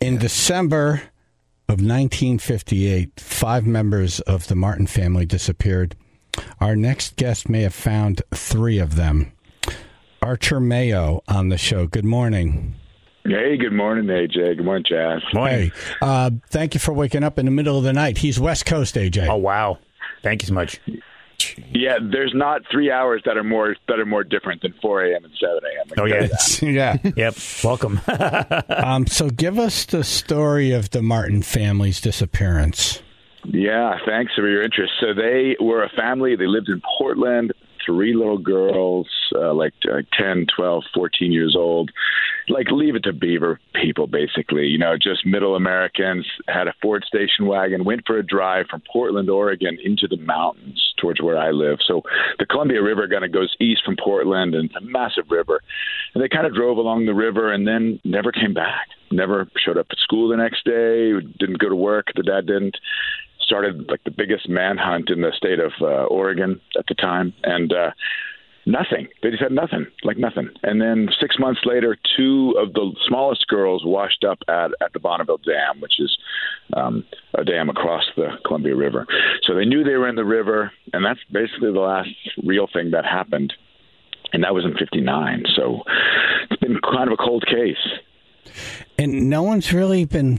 In December of 1958, 5 members of the Martin family disappeared. Our next guest may have found 3 of them. Archer Mayo on the show. Good morning. Hey, good morning, AJ. Good morning, Jazz. Morning. Hey, thank you for waking up in the middle of the night. He's West Coast, AJ. Oh, wow. Thank you so much. Yeah, there's not 3 hours that are more different than 4 a.m. and 7 a.m. Oh, yeah. Yeah. Yep. Welcome. So give us the story of the Martin family's disappearance. Yeah, thanks for your interest. So they were a family. They lived in Portland, 3 little girls, 10, 12, 14 years old. Leave it to Beaver people, basically. Just middle Americans, had a Ford station wagon, went for a drive from Portland, Oregon, into the mountains towards where I live. So the Columbia River kind of goes east from Portland, and it's a massive river. And they kind of drove along the river and then never came back. Never showed up at school the next day, didn't go to work. The dad didn't. Started the biggest manhunt in the state of Oregon at the time, and nothing. They just had nothing. And then 6 months later, 2 of the smallest girls washed up at the Bonneville Dam, which is a dam across the Columbia River. So they knew they were in the river, and that's basically the last real thing that happened. And that was in 59. So it's been kind of a cold case. And no one's really been...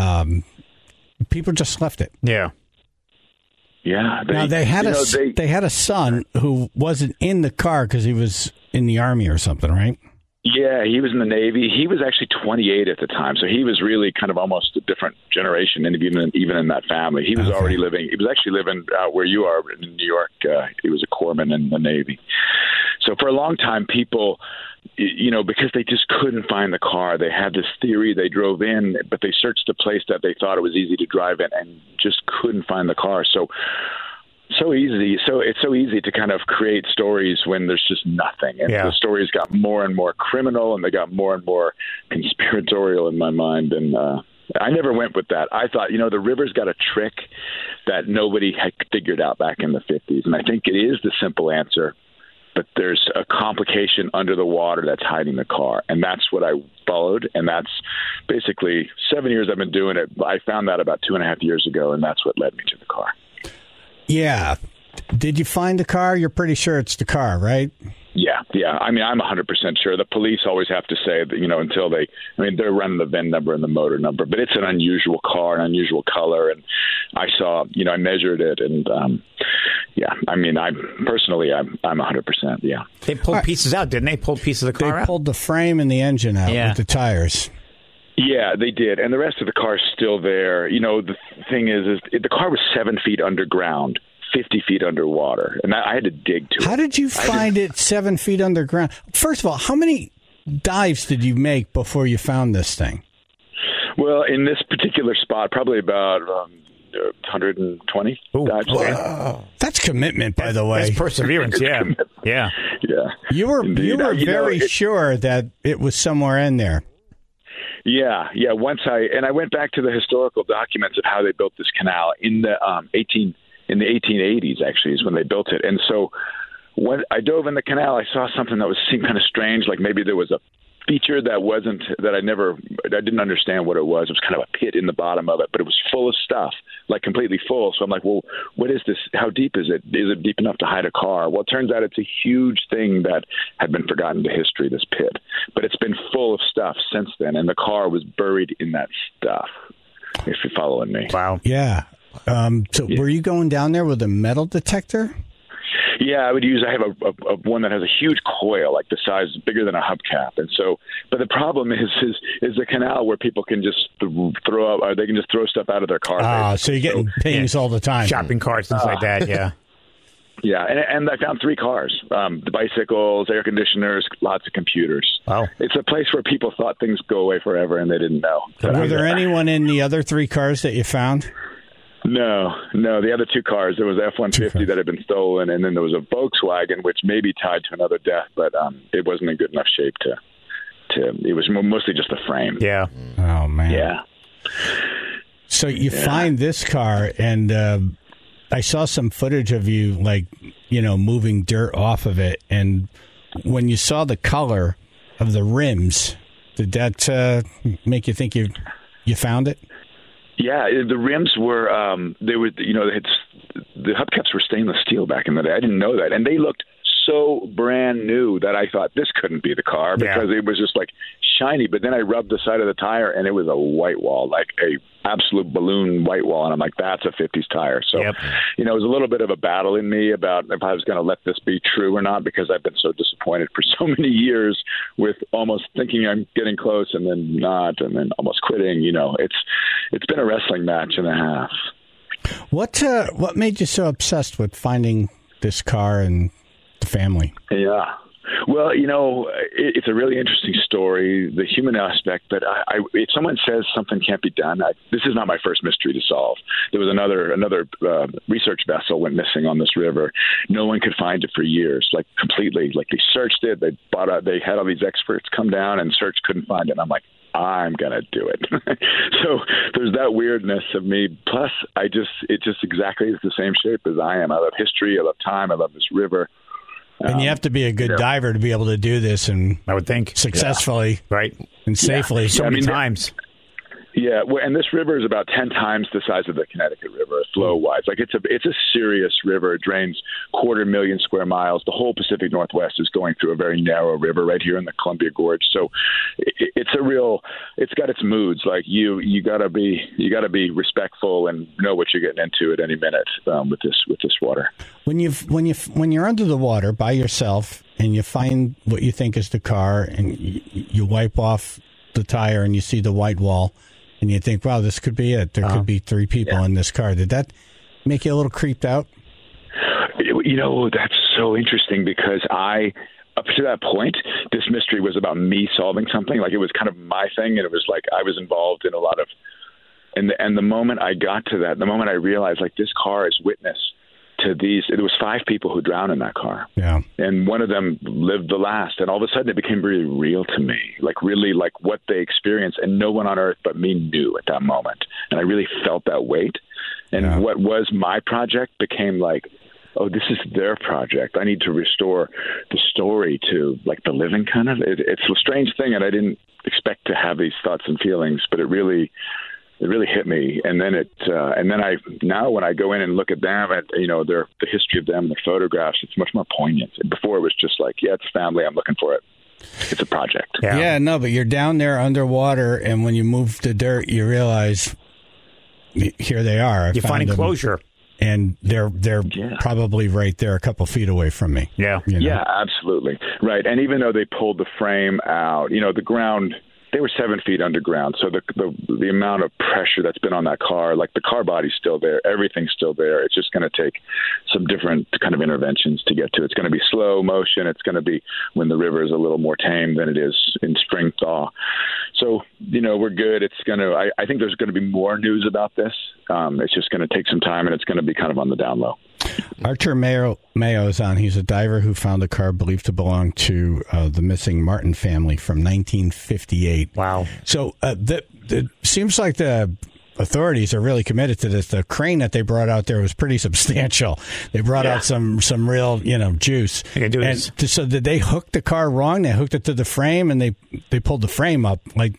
people just left it. Yeah. Yeah. They had a son who wasn't in the car because he was in the Army or something, right? Yeah, he was in the Navy. He was actually 28 at the time, so he was really kind of almost a different generation, and even in that family. He was already living. He was actually living where you are in New York. He was a corpsman in the Navy. So for a long time, people, because they just couldn't find the car, they had this theory. They drove in, but they searched a place that they thought it was easy to drive in, and just couldn't find the car. So it's so easy to kind of create stories when there's just nothing. And the stories got more and more criminal, and they got more and more conspiratorial in my mind. And I never went with that. I thought, the river's got a trick that nobody had figured out back in the 50s. And I think it is the simple answer, but there's a complication under the water that's hiding the car. And that's what I followed. And that's basically 7 years I've been doing it. I found that about 2.5 years ago, and that's what led me to the car. Yeah. Did you find the car? You're pretty sure it's the car, right? Yeah. I mean, I'm 100% sure. The police always have to say that, until they're running the VIN number and the motor number, but it's an unusual car, an unusual color. And I saw, I measured it, and I'm 100%. Yeah. They pulled pieces out, didn't they? Pulled pieces of the car out? They pulled the frame and the engine out with the tires. Yeah, they did. And the rest of the car is still there. The thing is the car was 7 feet underground, 50 feet underwater. And I had to dig to it. How did you find it 7 feet underground? First of all, how many dives did you make before you found this thing? Well, in this particular spot, probably about 120 dives. Wow. That's commitment, by the way. That's perseverance, yeah. Yeah. You were very sure that it was somewhere in there. Yeah. Once I went back to the historical documents of how they built this canal in the 1880s. Actually, is when they built it. And so when I dove in the canal, I saw something that seemed kind of strange. Like maybe there was a feature I didn't understand what it was. It was kind of a pit in the bottom of it, but it was full of stuff, like completely full. So I'm like, well, what is this? How deep is it? Is it deep enough to hide a car? Well, it turns out it's a huge thing that had been forgotten to history, this pit. But it's been full of stuff since then, and the car was buried in that stuff, if you're following me. Wow. Yeah. Were you going down there with a metal detector? Yeah, I have a one that has a huge coil, like the size bigger than a hubcap, and so. But the problem is the canal where people can just throw up, or they can just throw stuff out of their car. So you're getting pings all the time, shopping carts, things like that. Yeah. Yeah, and I found 3 cars, the bicycles, air conditioners, lots of computers. Wow. It's a place where people thought things go away forever, and they didn't know. Were there anyone in the other 3 cars that you found? No. The other 2 cars, there was an F-150 that had been stolen, and then there was a Volkswagen, which may be tied to another death, but it wasn't in good enough shape to. It was mostly just a frame. Yeah. Oh, man. Yeah. So you find this car, and I saw some footage of you, moving dirt off of it, and when you saw the color of the rims, did that make you think you You found it? Yeah, the rims were they were the hubcaps were stainless steel back in the day. I didn't know that, and they looked so brand new that I thought this couldn't be the car because it was just like shiny. But then I rubbed the side of the tire, and it was a white wall, like a absolute balloon white wall, and I'm like, that's a 50s tire. So, it was a little bit of a battle in me about if I was going to let this be true or not, because I've been so disappointed for so many years with almost thinking I'm getting close and then not, and then almost quitting. It's been a wrestling match and a half. What made you so obsessed with finding this car and the family? Yeah. Well, it's a really interesting story, the human aspect. But if someone says something can't be done, this is not my first mystery to solve. There was another research vessel went missing on this river. No one could find it for years, like completely. Like they searched it, they had all these experts come down and search, couldn't find it. And I'm like, I'm gonna do it. So there's that weirdness of me. Plus, it just exactly is the same shape as I am. I love history. I love time. I love this river. And you have to be a good diver to be able to do this, and I would think successfully, right, and safely. So many times. Yeah, and this river is about 10 times the size of the Connecticut River, flow-wise. Like it's a serious river. It drains 250,000 square miles. The whole Pacific Northwest is going through a very narrow river right here in the Columbia Gorge. So it's got its moods. Like you gotta be respectful and know what you're getting into at any minute with this water. When you're under the water by yourself and you find what you think is the car and you wipe off the tire and you see the white wall. And you think, wow, this could be it. There could be 3 people in this car. Did that make you a little creeped out? That's so interesting because up to that point, this mystery was about me solving something. Like it was kind of my thing, and it was like I was involved in a lot of. And the moment I got to that, the moment I realized, like, this car is witness to these. It was 5 people who drowned in that car. Yeah. And one of them lived the last. And all of a sudden it became really real to me, like really like what they experienced. And no one on earth but me knew at that moment. And I really felt that weight. And what was my project became like, oh, this is their project. I need to restore the story to like the living kind of. It's a strange thing. And I didn't expect to have these thoughts and feelings, but it really hit me. And then now when I go in and look at them, at the history of them, their photographs, it's much more poignant. Before it was just like, it's family, I'm looking for it. It's a project. Yeah, no, but you're down there underwater, and when you move the dirt, you realize here they are. You find closure. And they're probably right there a couple feet away from me. Yeah. Yeah, absolutely. Right. And even though they pulled the frame out, the ground, they were 7 feet underground. So the amount of pressure that's been on that car, like the car body's still there, everything's still there. It's just going to take some different kind of interventions to get to. It's going to be slow motion. It's going to be when the river is a little more tame than it is in spring thaw. So, we're good. It's going to, I think there's going to be more news about this. It's just going to take some time, and it's going to be kind of on the down low. Archer Mayo is on. He's a diver who found a car believed to belong to the missing Martin family from 1958. Wow. So it seems like the authorities are really committed to this. The crane that they brought out there was pretty substantial. They brought out some real, juice. So did they hook the car wrong? They hooked it to the frame, and they pulled the frame up like.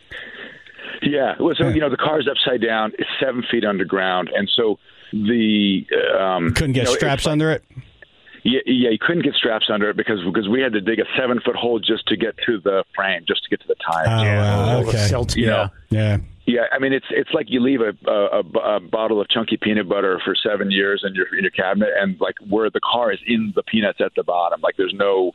Yeah. Well, so the car is upside down. It's 7 feet underground, and so the couldn't get straps under it. Yeah, you couldn't get straps under it because we had to dig a 7-foot hole just to get to the frame, just to get to the tires. Oh, okay. Yeah. Yeah, I mean it's like you leave a bottle of chunky peanut butter for 7 years in your cabinet, and like where the car is in the peanuts at the bottom. Like there's no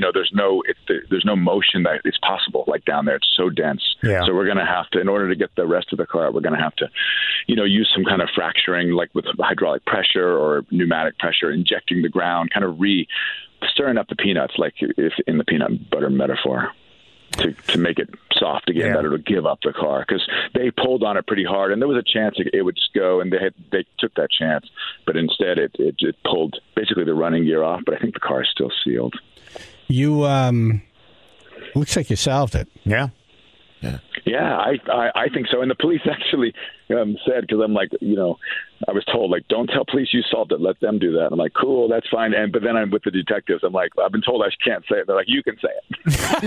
motion that is possible like down there. It's so dense. Yeah. So we're gonna have to, in order to get the rest of the car, we're gonna have to, use some kind of fracturing, like with hydraulic pressure or pneumatic pressure, injecting the ground, kind of stirring up the peanuts, like if in the peanut butter metaphor. To make it soft again, that it'll give up the car, because they pulled on it pretty hard, and there was a chance it would just go, and they took that chance, but instead it pulled basically the running gear off. But I think the car is still sealed. You looks like you solved it. Yeah. Yeah, I think so. And the police actually said, because I'm like, I was told, like, don't tell police you solved it. Let them do that. I'm like, cool, that's fine. But then I'm with the detectives. I'm like, I've been told I can't say it. They're like, you can say it.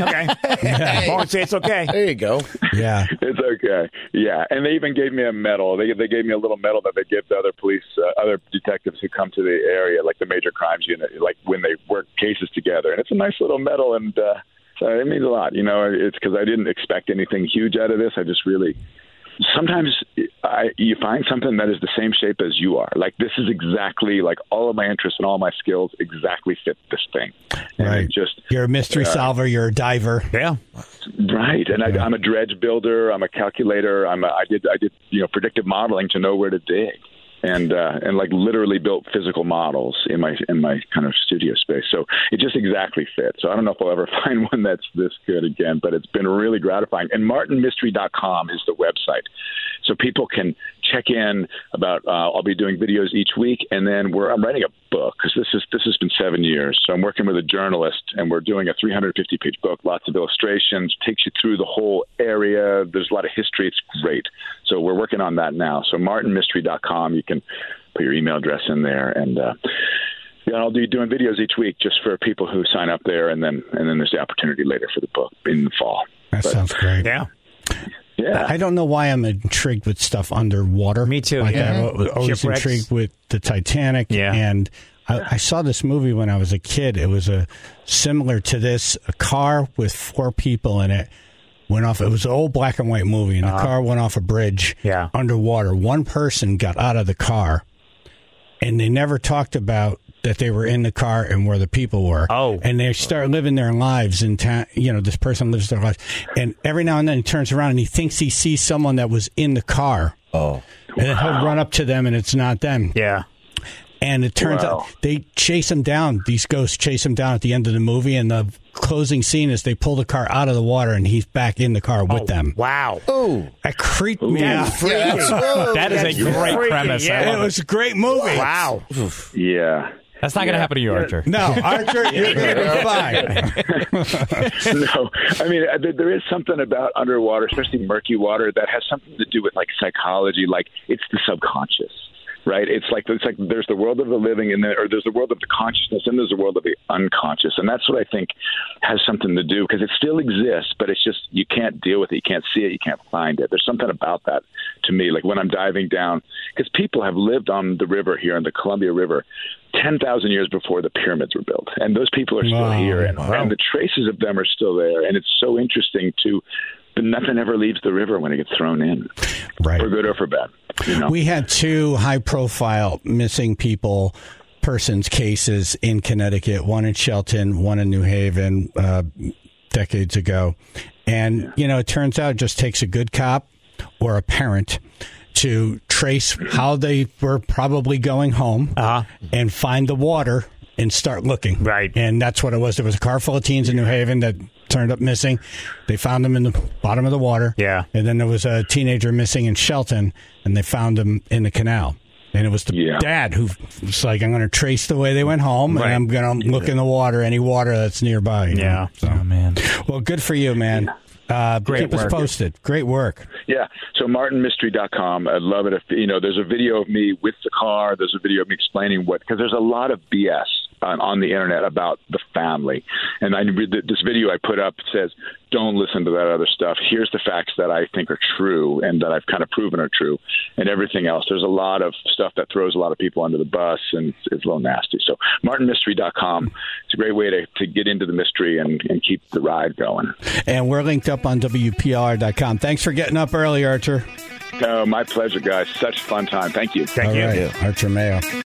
Okay. Won't say it's okay. There you go. Yeah. It's okay. Yeah. And they even gave me a medal. They gave me a little medal that they give to other police, other detectives who come to the area, like the major crimes unit, like when they work cases together. And it's a nice little medal. And so it means a lot. It's because I didn't expect anything huge out of this. I just really... Sometimes you find something that is the same shape as you are. Like, this is exactly, like, all of my interests and all my skills exactly fit this thing. And right. You're a mystery solver. You're a diver. Yeah. Right. And I'm a dredge builder. I'm a calculator. I did predictive modeling to know where to dig. And like literally built physical models in my kind of studio space. So it just exactly fits. So I don't know if I'll ever find one that's this good again, but it's been really gratifying. And martinmystery.com is the website. So people can check in about, I'll be doing videos each week. And then I'm writing a book, because this has been 7 years. So I'm working with a journalist, and we're doing a 350-page book, lots of illustrations, takes you through the whole area. There's a lot of history. It's great. So we're working on that now. So martinmystery.com, you can put your email address in there, and I'll be doing videos each week just for people who sign up there, and then there's the opportunity later for the book in the fall. Sounds great. Yeah. Yeah. I don't know why I'm intrigued with stuff underwater. Me too. Like, Yeah. I was always Shipwrecks. intrigued with the Titanic. Yeah. And I saw this movie when I was a kid. It was similar to this, a car with 4 people in it. Went off. It was an old black and white movie, and the car went off a bridge underwater. One person got out of the car, and they never talked about that they were in the car and where the people were. Oh. And they start living their lives in town. This person lives their life. And every now and then he turns around and he thinks he sees someone that was in the car. Oh. And then he'll run up to them, and it's not them. Yeah. And it turns out they chase him down. These ghosts chase him down at the end of the movie, and the closing scene is they pull the car out of the water, and he's back in the car with them. Wow. Oh. That creeped me out. That is a great freaky, premise. yeah. It was a great movie. Wow. Yeah. That's not going to happen to you, Archer. No, Archer, you're going to be fine. No, I mean, there is something about underwater, especially murky water, that has something to do with, like, psychology. Like, it's the subconscious. Right, it's like there's the world of the living, or there's the world of the consciousness, and there's the world of the unconscious, and that's what I think has something to do, because it still exists, but it's just you can't deal with it, you can't see it, you can't find it. There's something about that to me, like when I'm diving down, because people have lived on the river here, on the Columbia River, 10,000 years before the pyramids were built, and those people are still here, and the traces of them are still there, and it's so interesting but nothing ever leaves the river when it gets thrown in, right? For good or for bad. We had 2 high-profile missing persons cases in Connecticut, one in Shelton, one in New Haven, decades ago. And, it turns out it just takes a good cop or a parent to trace how they were probably going home and find the water and start looking. Right. And that's what it was. There was a car full of teens in New Haven that turned up missing. They found them in the bottom of the water. Yeah. And then there was a teenager missing in Shelton, and they found him in the canal. And it was the dad who was like, I'm going to trace the way they went home, and I'm going to look in the water, any water that's nearby. Yeah. So, oh, man. Well, good for you, man. Great Keep us posted. Great work. Yeah. So martinmystery.com. I'd love it if, there's a video of me with the car. There's a video of me explaining because there's a lot of BS on the internet about the family. And I read this video I put up says, don't listen to that other stuff. Here's the facts that I think are true and that I've kind of proven are true, and everything else. There's a lot of stuff that throws a lot of people under the bus, and it's a little nasty. So martinmystery.com. It's a great way to get into the mystery and keep the ride going. And we're linked up on WPR.com. Thanks for getting up early, Archer. Oh, my pleasure, guys. Such a fun time. Thank you. Thank you. Archer Mayo.